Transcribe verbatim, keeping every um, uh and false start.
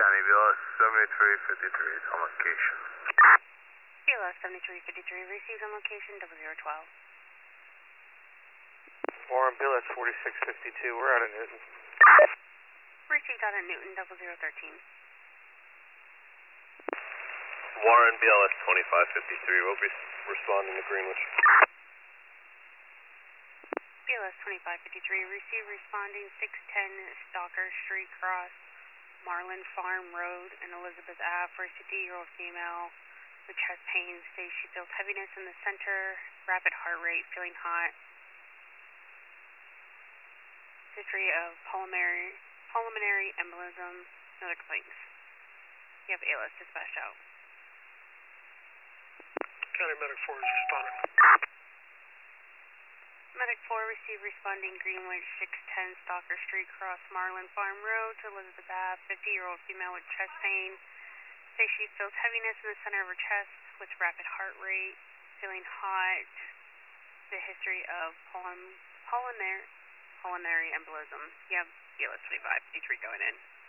County, B L S seventy-three fifty-three is on location. B L S seventy-three fifty-three, received on location, double zero twelve. Warren, B L S forty-six fifty-two, we're out of Newton. Received out at Newton, double zero thirteen. Warren, B L S twenty-five fifty-three, we'll be responding to Greenwich. B L S twenty-five fifty-three, received responding six ten Stalker Street Cross, Marlin Farm Road and Elizabeth Ave for a fifty-year-old female with chest pains. Says she feels heaviness in the center, rapid heart rate, feeling hot. History of pulmonary, pulmonary embolism, no other complaints. You have A L S dispatched out. County Medic four is responding. Medic four received responding Greenwich six ten Stalker Street Cross, Marlin Farm Road to Elizabeth Ave, fifty-year-old female with chest pain. Says she feels heaviness in the center of her chest with rapid heart rate, feeling hot. The history of pulmonary, pulmonary embolism. You have B L S twenty-five fifty-three going in.